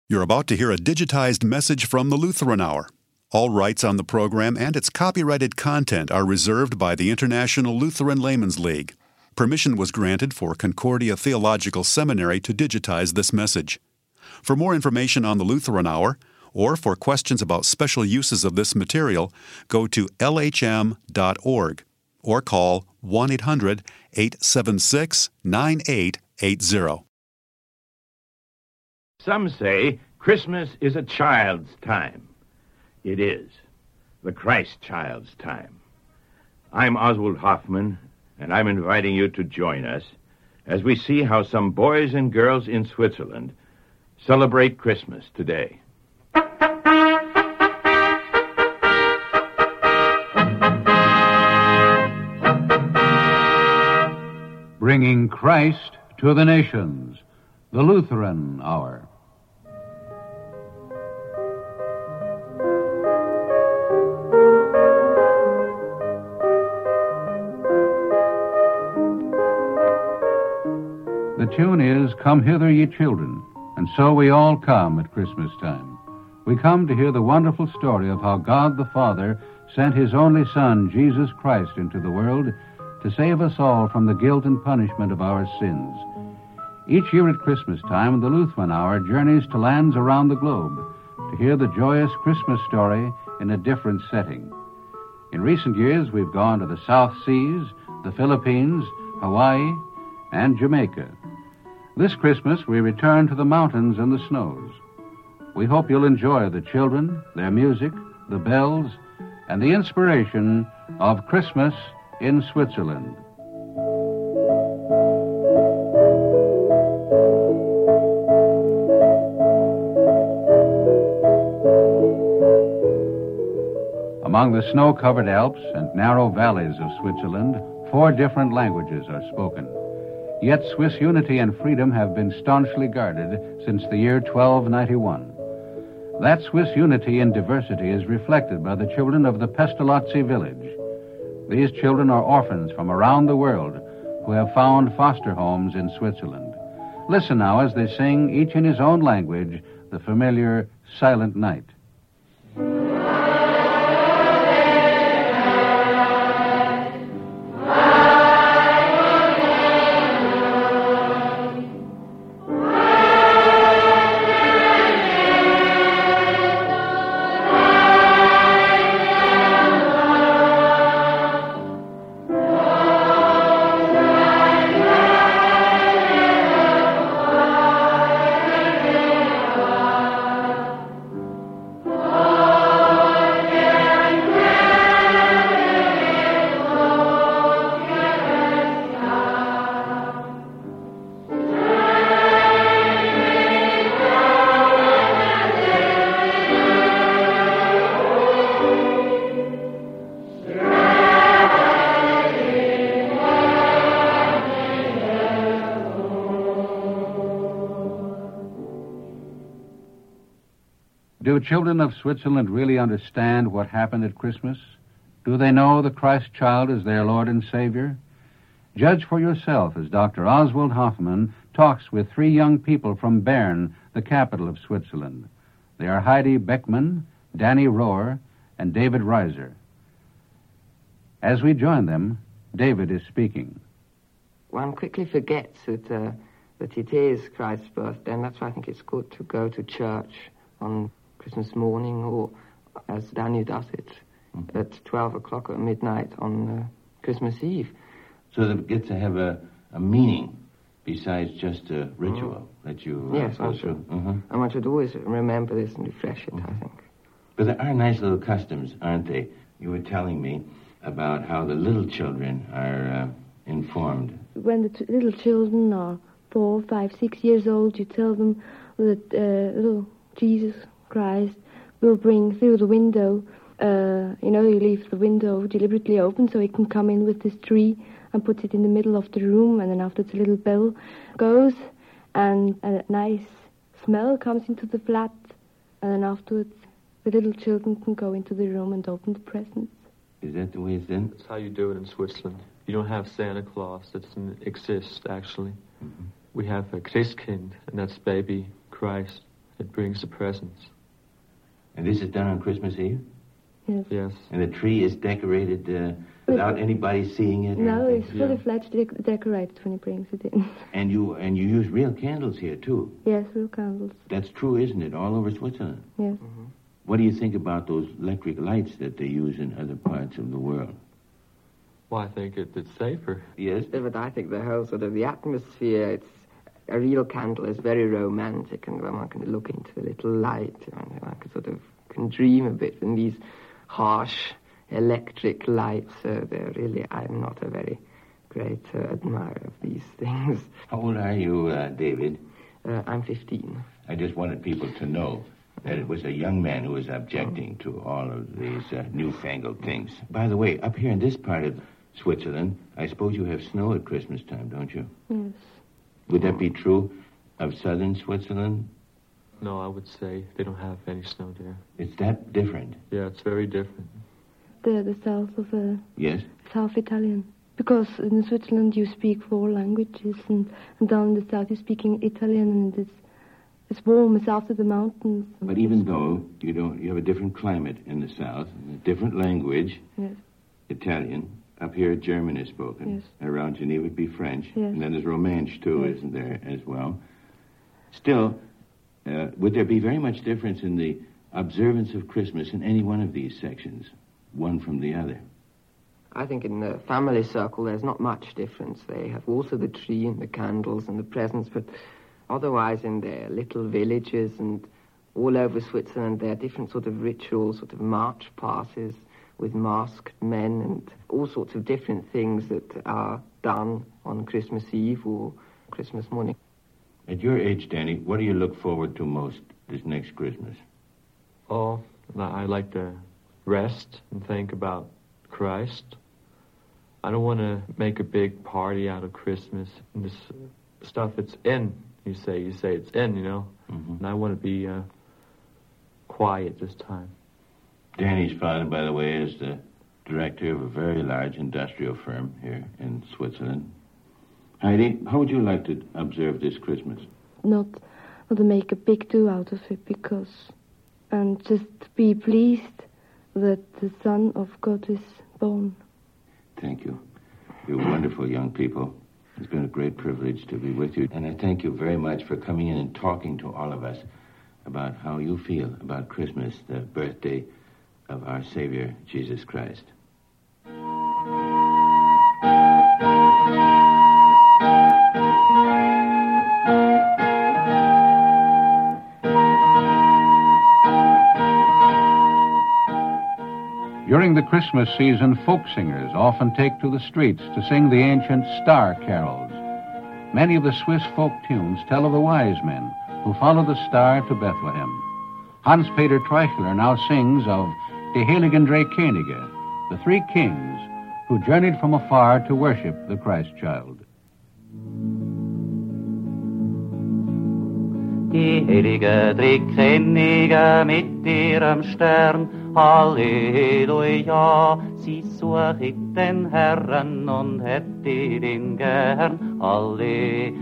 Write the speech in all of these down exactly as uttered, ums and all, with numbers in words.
You're about to hear a digitized message from the Lutheran Hour. All rights on the program and its copyrighted content are reserved by the International Lutheran Laymen's League. Permission was granted for Concordia Theological Seminary to digitize this message. For more information on the Lutheran Hour, or for questions about special uses of this material, go to L H M dot org or call one eight hundred, eight seven six, nine eight eight zero. Some say Christmas is a child's time. It is. The Christ child's time. I'm Oswald Hoffman, and I'm inviting you to join us as we see how some boys and girls in Switzerland celebrate Christmas today. Bringing Christ to the nations, the Lutheran Hour. The tune is, "Come hither, ye children," and so we all come at Christmas time. We come to hear the wonderful story of how God the Father sent His only Son, Jesus Christ, into the world to save us all from the guilt and punishment of our sins. Each year at Christmas time, the Lutheran Hour journeys to lands around the globe to hear the joyous Christmas story in a different setting. In recent years, we've gone to the South Seas, the Philippines, Hawaii, and Jamaica. This Christmas, we return to the mountains and the snows. We hope you'll enjoy the children, their music, the bells, and the inspiration of Christmas in Switzerland. Among the snow-covered Alps and narrow valleys of Switzerland, four different languages are spoken. Yet Swiss unity and freedom have been staunchly guarded since the year twelve ninety-one. That Swiss unity in diversity is reflected by the children of the Pestalozzi village. These children are orphans from around the world who have found foster homes in Switzerland. Listen now as they sing, each in his own language, the familiar Silent Night. Do children of Switzerland really understand what happened at Christmas? Do they know the Christ child is their Lord and Savior? Judge for yourself as Doctor Oswald Hoffman talks with three young people from Bern, the capital of Switzerland. They are Heidi Beckman, Danny Rohr, and David Reiser. As we join them, David is speaking. One quickly forgets that, uh, that it is Christ's birthday, and that's why I think it's good to go to church on Christmas morning, or as Danny does it, mm-hmm. at twelve o'clock at midnight on uh, Christmas Eve. So that it gets to have a, a meaning besides just a ritual mm. that you uh, yes, go through. Mm-hmm. And one should always remember this and refresh it, mm-hmm. I think. But there are nice little customs, aren't they? You were telling me about how the little children are uh, informed. When the t- little children are four, five, six years old, you tell them that uh, little Jesus Christ will bring through the window. Uh, you know, you leave the window deliberately open so he can come in with this tree and put it in the middle of the room, and then afterwards a little bell goes, and a nice smell comes into the flat, and then afterwards the little children can go into the room and open the presents. Is that the way it's done? That's how you do it in Switzerland. You don't have Santa Claus. That doesn't exist, actually. Mm-hmm. We have a Christkind, and that's baby Christ. It brings the presents. And this is done on Christmas Eve? Yes. Yes. And the tree is decorated uh, without anybody seeing it? or No, anything? it's fully Yeah. fledged dec- decorated when he brings it in. And you and you use real candles here, too. Yes, real candles. That's true, isn't it? All over Switzerland. Yes. What do you think about those electric lights that they use in other parts of the world? Well, I think it, it's safer. Yes? Yeah, but I think the whole sort of the atmosphere, it's a real candle is very romantic, and when one can look into the little light, and one can sort of can dream a bit in these harsh electric lights. So they're really, I'm not a very great uh, admirer of these things. How old are you, uh, David? Uh, I'm fifteen. I just wanted people to know that it was a young man who was objecting to all of these uh, newfangled things. By the way, up here in this part of Switzerland, I suppose you have snow at Christmas time, don't you? Yes. Would that be true of southern Switzerland? No, I would say they don't have any snow there. It's that different. Yeah, it's very different. The the south of uh, Yes? South Italian. Because in Switzerland you speak four languages, and, and down in the south you're speaking Italian, and it's it's warm. It's after the mountains. But even though you don't, you have a different climate in the south, a different language, Yes. Italian. Up here, German is spoken. Yes. Around Geneva would be French. Yes. And then there's Romansh, too, Yes. isn't there, as well? Still, uh, would there be very much difference in the observance of Christmas in any one of these sections, one from the other? I think in the family circle there's not much difference. They have also the tree and the candles and the presents, but otherwise in their little villages and all over Switzerland there are different sort of rituals, sort of march passes with masked men and all sorts of different things that are done on Christmas Eve or Christmas morning. At your age, Danny, what do you look forward to most this next Christmas? Oh, I like to rest and think about Christ. I don't want to make a big party out of Christmas and this stuff that's in. You say, you say it's in, you know. Mm-hmm. And I want to be uh, quiet this time. Danny's father, by the way, is the director of a very large industrial firm here in Switzerland. Heidi, how would you like to observe this Christmas? Not, not to make a big do out of it, because, and just be pleased that the Son of God is born. Thank you. You're wonderful young people. It's been a great privilege to be with you. And I thank you very much for coming in and talking to all of us about how you feel about Christmas, the birthday of our Savior, Jesus Christ. During the Christmas season, folk singers often take to the streets to sing the ancient star carols. Many of the Swiss folk tunes tell of the wise men who followed the star to Bethlehem. Hans-Peter Treichler now sings of Die Heiligen Drei Könige, the three kings who journeyed from afar to worship the Christ child. Die heilige Dreikönnige mit ihrem Stern, Halleluja, sie suchet den Herrn und hättet ihn gern, Halle,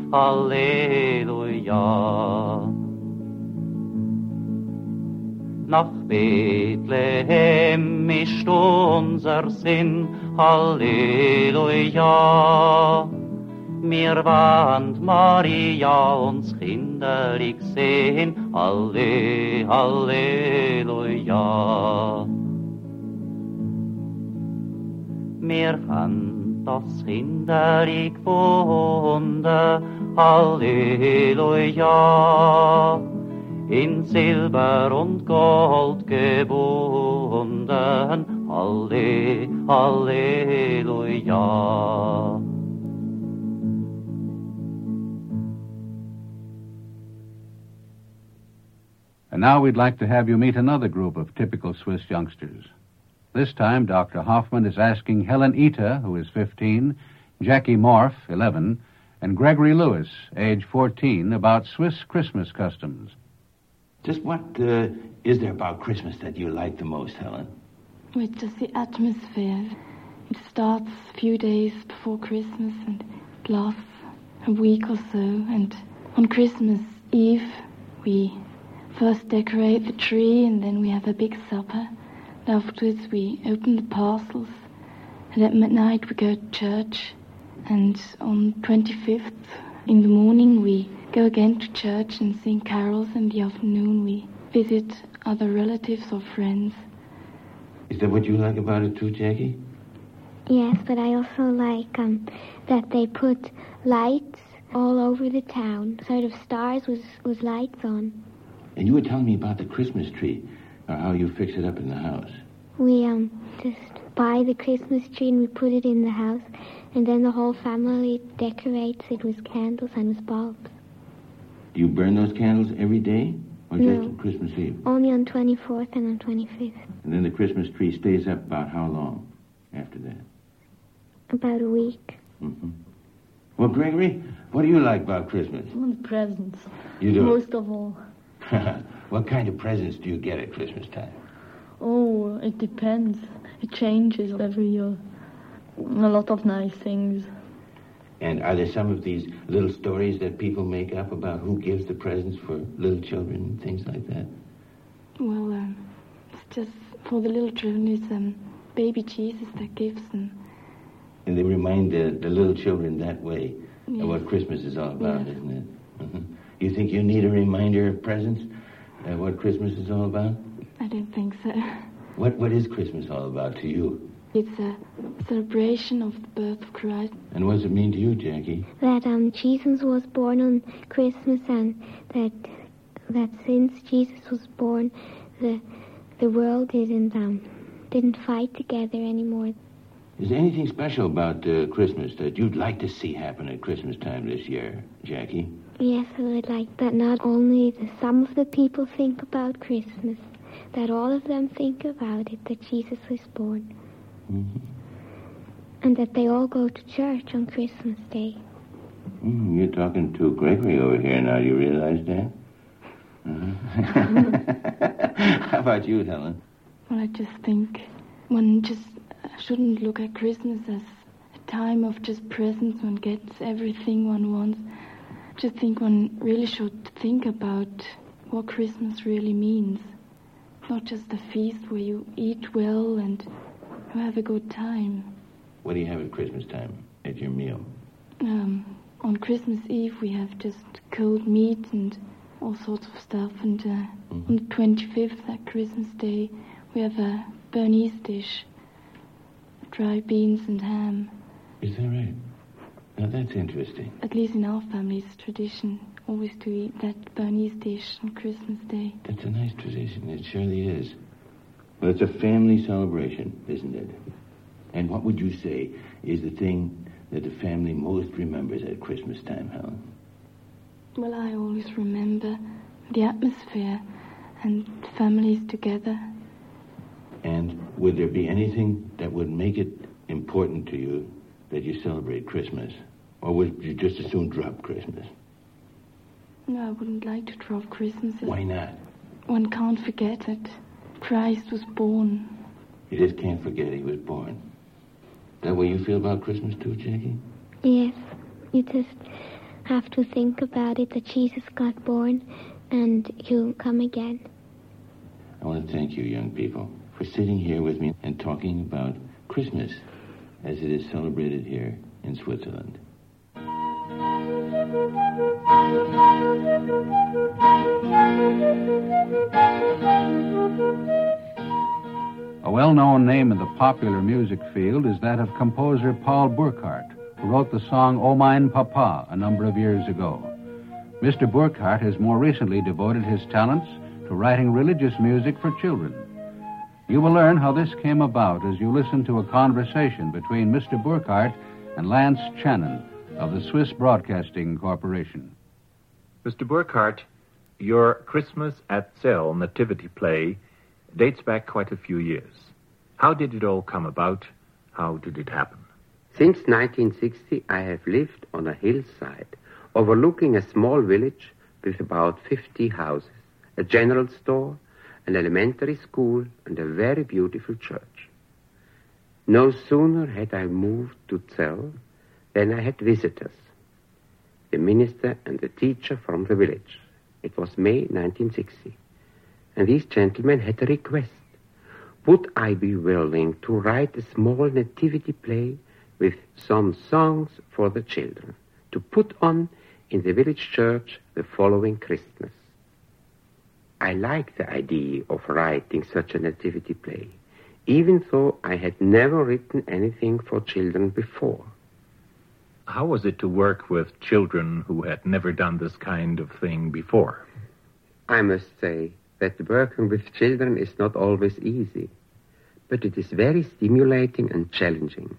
Halleluja. Nach Bethlehem ist unser Sinn, Halleluja. Mir wand Maria uns kinderlich sehen, Halle, Halleluja. Mir fand das kinderlich Wunder, Halleluja. In Silber und Gold gebunden, Halle, Halleluja. And now we'd like to have you meet another group of typical Swiss youngsters. This time, Doctor Hoffman is asking Helen Ita, who is fifteen, Jackie Morph, eleven, and Gregory Lewis, age fourteen, about Swiss Christmas customs. Just what uh, is there about Christmas that you like the most, Helen? It's just the atmosphere. It starts a few days before Christmas and it lasts a week or so. And on Christmas Eve, we first decorate the tree, and then we have a big supper. Afterwards, we open the parcels, and at midnight we go to church. And on twenty-fifth in the morning, we go again to church and sing carols. In the afternoon, we visit other relatives or friends. Is that what you like about it too, Jackie? Yes, but I also like um, that they put lights all over the town, sort of stars with, with lights on. And you were telling me about the Christmas tree, or how you fix it up in the house. We um just buy the Christmas tree and we put it in the house, and then the whole family decorates it with candles and with bulbs. Do you burn those candles every day, or No. just on Christmas Eve? Only on twenty-fourth and on twenty-fifth. And then the Christmas tree stays up about how long after that? About a week. Mm-hmm. Well, Gregory, what do you like about Christmas? And presents. You do? Most of all. What kind of presents do you get at Christmas time? Oh, it depends. It changes every year. A lot of nice things. And are there some of these little stories that people make up about who gives the presents for little children and things like that? Well, um, it's just for the little children, it's um, baby Jesus that gives them. And they remind the, the little children that way Yes. of what Christmas is all about, Yes. isn't it? Mm-hmm. You think you need a reminder of presents, uh, what Christmas is all about? I don't think so. What What is Christmas all about to you? It's a celebration of the birth of Christ. And what does it mean to you, Jackie? That um Jesus was born on Christmas, and that that since Jesus was born, the the world didn't um didn't fight together anymore. Is there anything special about uh, Christmas that you'd like to see happen at Christmas time this year, Jackie? Yes, I would like that not only the, some of the people think about Christmas, that all of them think about it, that Jesus was born. Mm-hmm. And that they all go to church on Christmas Day. Mm, you're talking to Gregory over here now. You realize that? Uh-huh. How about you, Helen? Well, I just think one just shouldn't look at Christmas as a time of just presents. One gets everything one wants. I just think one really should think about what Christmas really means. Not just a feast where you eat well and you have a good time. What do you have at Christmas time at your meal? Um, on Christmas Eve we have just cold meat and all sorts of stuff. And uh, mm-hmm. on the twenty-fifth, at Christmas Day, we have a Bernese dish. Dry beans and ham. Is that right? Now that's interesting. At least in our family, it's tradition always to eat that Bernese dish on Christmas Day. That's a nice tradition. It surely is. Well, it's a family celebration, isn't it? And what would you say is the thing that the family most remembers at Christmas time, Helen? Well, I always remember the atmosphere and families together. And would there be anything that would make it important to you that you celebrate Christmas? Or would you just as soon drop Christmas? No, I wouldn't like to drop Christmas. Why not? One can't forget that Christ was born. You just can't forget he was born. Is that what you feel about Christmas too, Jackie? Yes. You just have to think about it, that Jesus got born and he'll come again. I want to thank you, young people, for sitting here with me and talking about Christmas as it is celebrated here in Switzerland. A well-known name in the popular music field is that of composer Paul Burkhardt, who wrote the song O Mein Papa a number of years ago. Mister Burkhardt has more recently devoted his talents to writing religious music for children. You will learn how this came about as you listen to a conversation between Mister Burkhardt and Lance Channon of the Swiss Broadcasting Corporation. Mister Burkhardt, your Christmas at Celle nativity play dates back quite a few years. How did it all come about? How did it happen? Since nineteen sixty, I have lived on a hillside overlooking a small village with about fifty houses, a general store, an elementary school, and a very beautiful church. No sooner had I moved to Celle than I had visitors, the minister and the teacher from the village. It was May nineteen sixty. and these gentlemen had a request. Would I be willing to write a small nativity play with some songs for the children to put on in the village church the following Christmas? I liked the idea of writing such a nativity play, even though I had never written anything for children before. How was it to work with children who had never done this kind of thing before? I must say that working with children is not always easy, but it is very stimulating and challenging.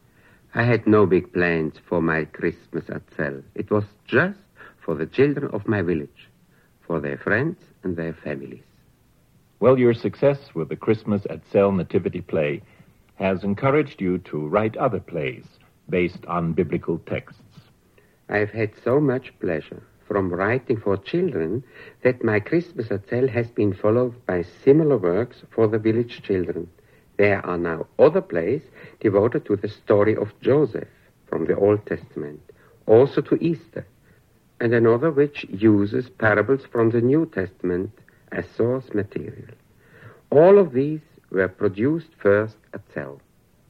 I had no big plans for my Christmas at Zell. It was just for the children of my village, for their friends and their families. Well, your success with the Christmas at Zell nativity play has encouraged you to write other plays based on biblical texts. I have had so much pleasure from writing for children that my Christmas at Zell has been followed by similar works for the village children. There are now other plays devoted to the story of Joseph from the Old Testament, also to Easter, and another which uses parables from the New Testament as source material. All of these were produced first at Zell.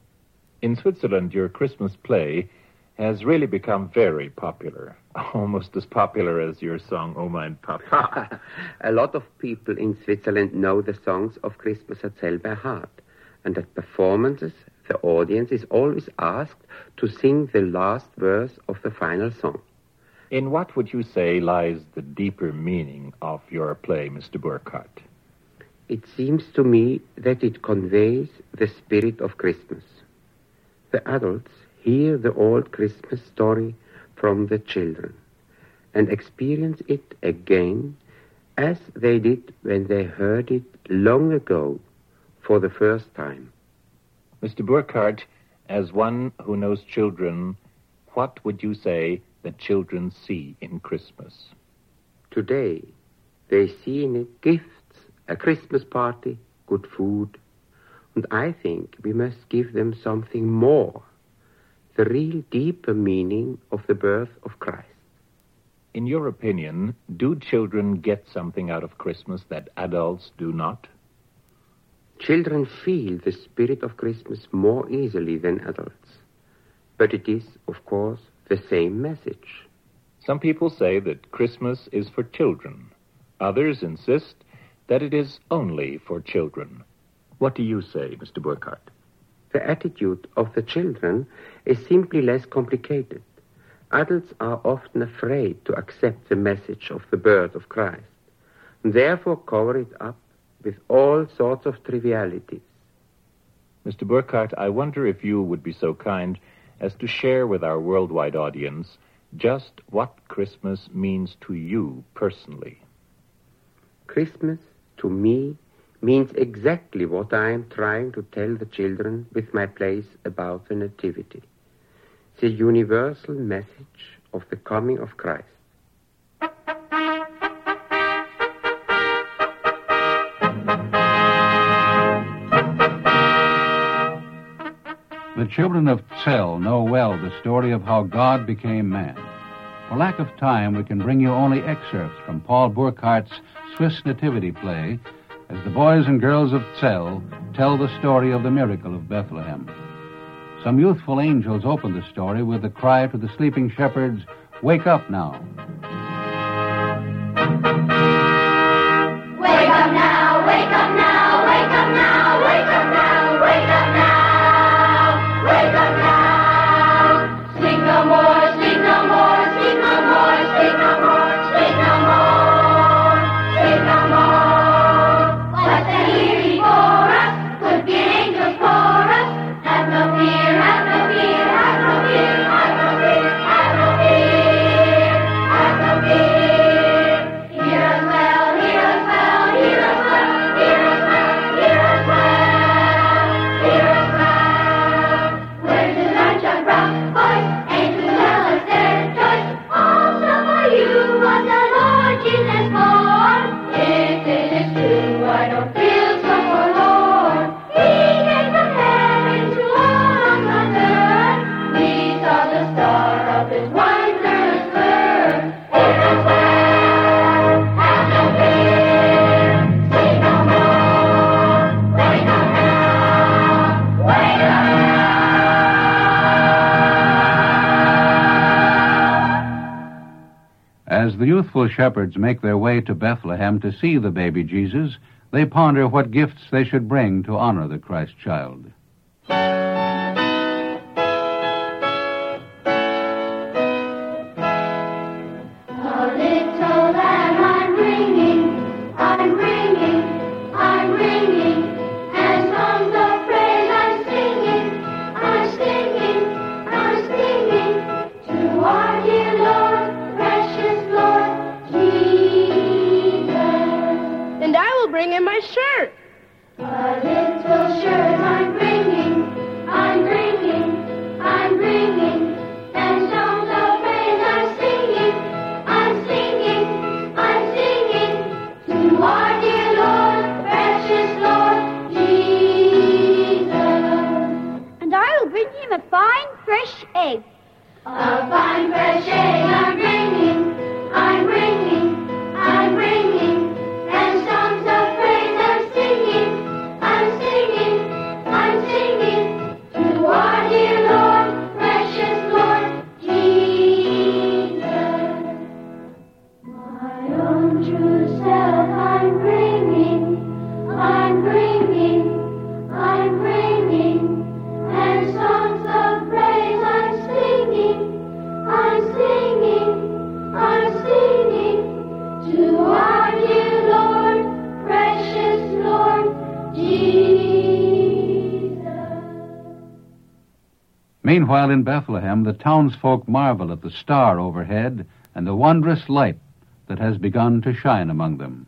In Switzerland, your Christmas play has really become very popular, almost as popular as your song, O Mein Papa. A lot of people in Switzerland know the songs of Christmas at Zell by heart, and at performances, the audience is always asked to sing the last verse of the final song. In what would you say lies the deeper meaning of your play, Mister Burkhardt? It seems to me that it conveys the spirit of Christmas. The adults hear the old Christmas story from the children and experience it again as they did when they heard it long ago for the first time. Mister Burkhardt, as one who knows children, what would you say that children see in Christmas? Today, they see in it gifts, a Christmas party, good food. And I think we must give them something more, the real deeper meaning of the birth of Christ. In your opinion, do children get something out of Christmas that adults do not? Children feel the spirit of Christmas more easily than adults. But it is, of course, the same message. Some people say that Christmas is for children. Others insist that it is only for children. What do you say, Mister Burkhardt? The attitude of the children is simply less complicated. Adults are often afraid to accept the message of the birth of Christ, and therefore cover it up with all sorts of trivialities. Mister Burkhardt, I wonder if you would be so kind as to share with our worldwide audience just what Christmas means to you personally. Christmas, to me, means exactly what I am trying to tell the children with my plays about the Nativity. The universal message of the coming of Christ. The children of Zell know well the story of how God became man. For lack of time, we can bring you only excerpts from Paul Burkhardt's Swiss Nativity play as the boys and girls of Zell tell the story of the miracle of Bethlehem. Some youthful angels open the story with the cry to the sleeping shepherds, "Wake up now." Wake up now, wake up now, wake up now, wake up now, wake up now, wake up now. Sleep no more, sleep no more, sleep no more, sleep no more, sleep no more, sleep no more. What's the year before us? Could be an angel for us. Have no fear, have no fear, have no fear, have no fear, have no fear, have youthful shepherds make their way to Bethlehem to see the baby Jesus, they ponder what gifts they should bring to honor the Christ child. Meanwhile, in Bethlehem, the townsfolk marvel at the star overhead and the wondrous light that has begun to shine among them.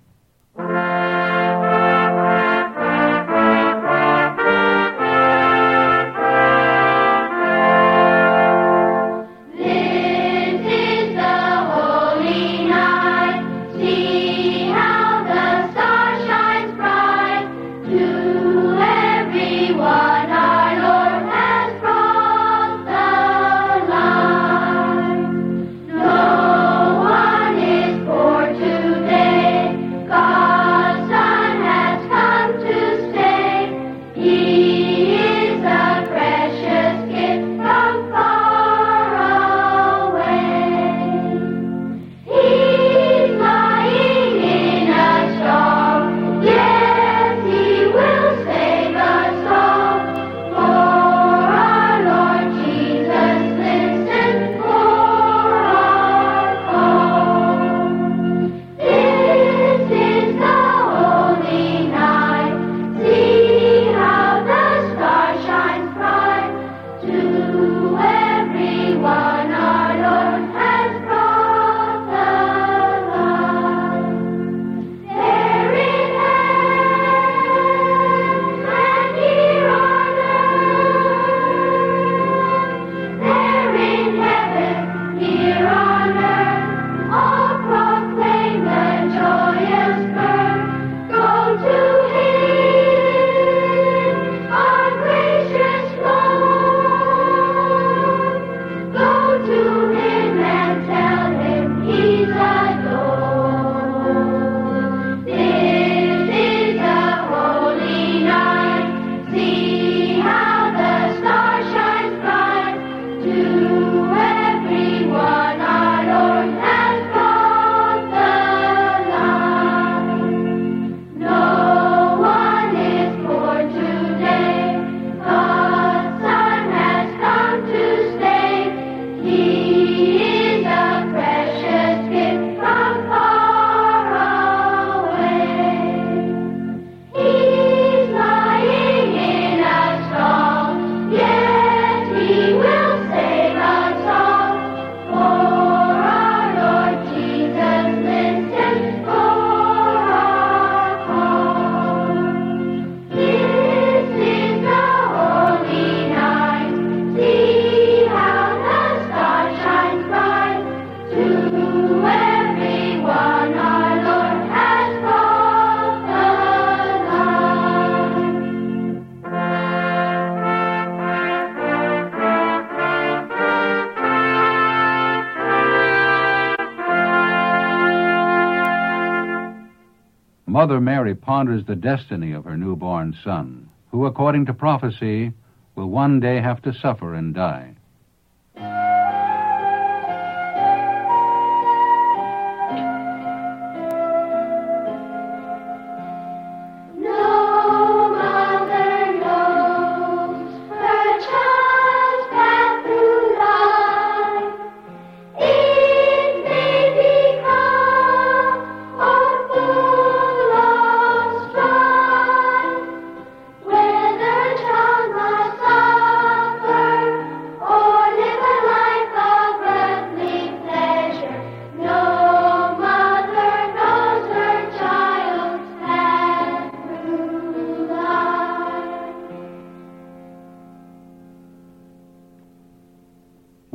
Mother Mary ponders the destiny of her newborn son, who, according to prophecy, will one day have to suffer and die.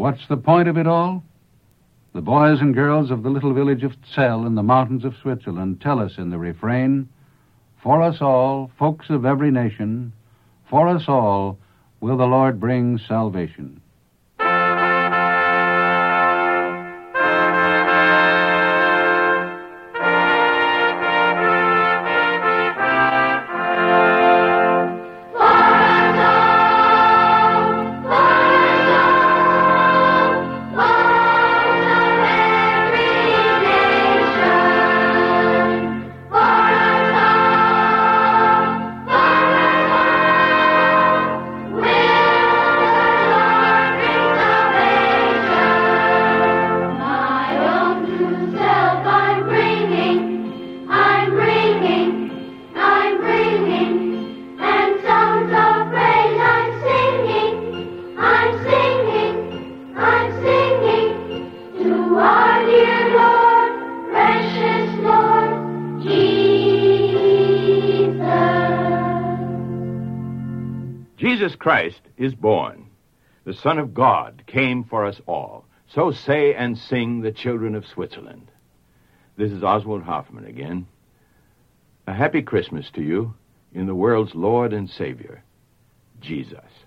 What's the point of it all? The boys and girls of the little village of Zell in the mountains of Switzerland tell us in the refrain, "For us all, folks of every nation, for us all will the Lord bring salvation." Jesus Christ is born. The Son of God came for us all. So say and sing the children of Switzerland. This is Oswald Hoffman again. A happy Christmas to you in the world's Lord and Savior, Jesus.